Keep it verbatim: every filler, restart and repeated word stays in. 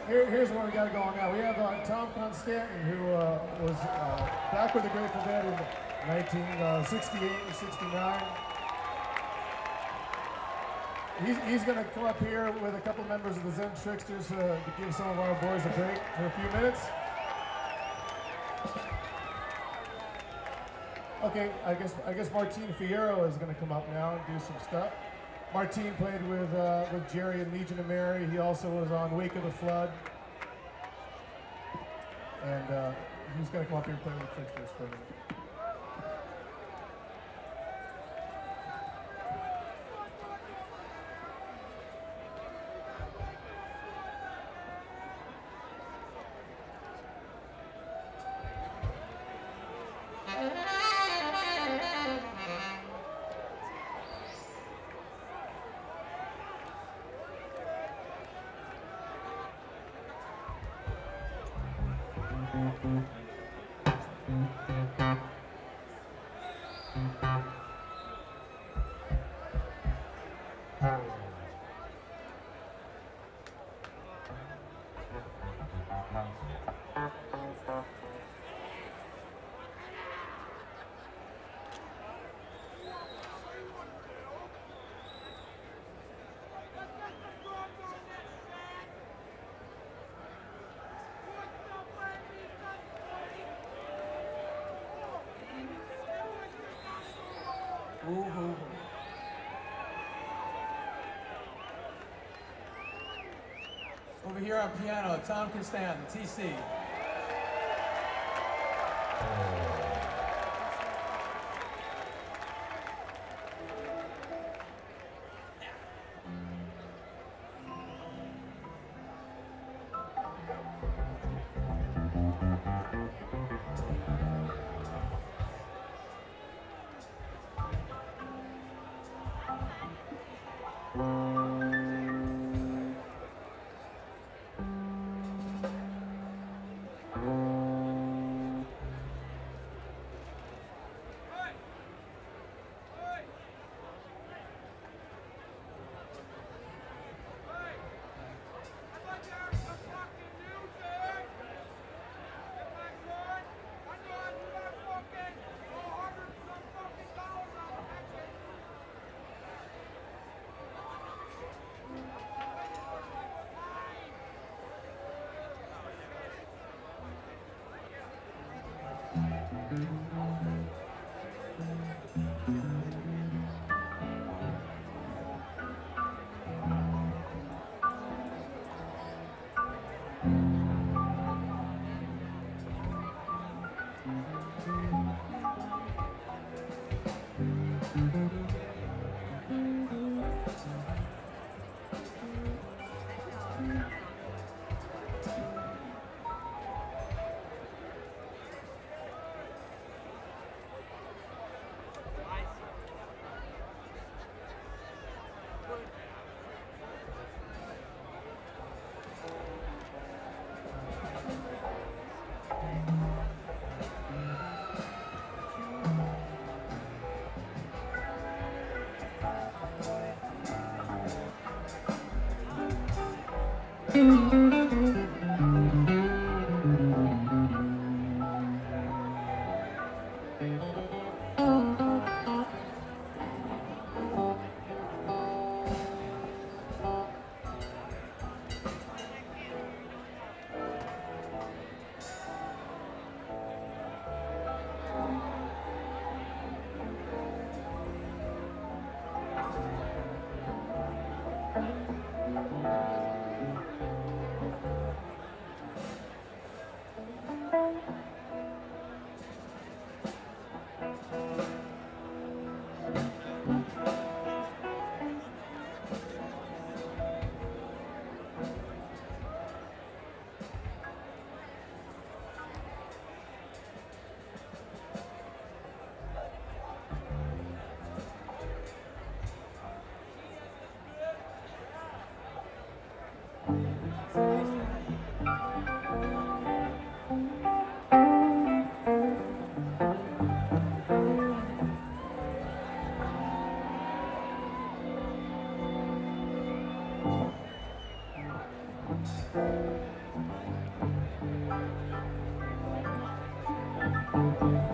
Here, here's what we got going now. We have uh, Tom Constantin, who uh, was uh, back with the Grateful Dead in nineteen sixty-eight and sixty-nine. He's, he's going to come up here with a couple members of the Zen Tricksters uh, to give some of our boys a break for a few minutes. Okay, I guess I guess Martine Fierro is going to come up now and do some stuff. Martine played with uh, with Jerry in Legion of Mary. He also was on Wake of the Flood. And uh, he's going to come up here and play with the Tricksters for a minute. Ooh. Over here on piano, Tom Constantin, T C. Thank you.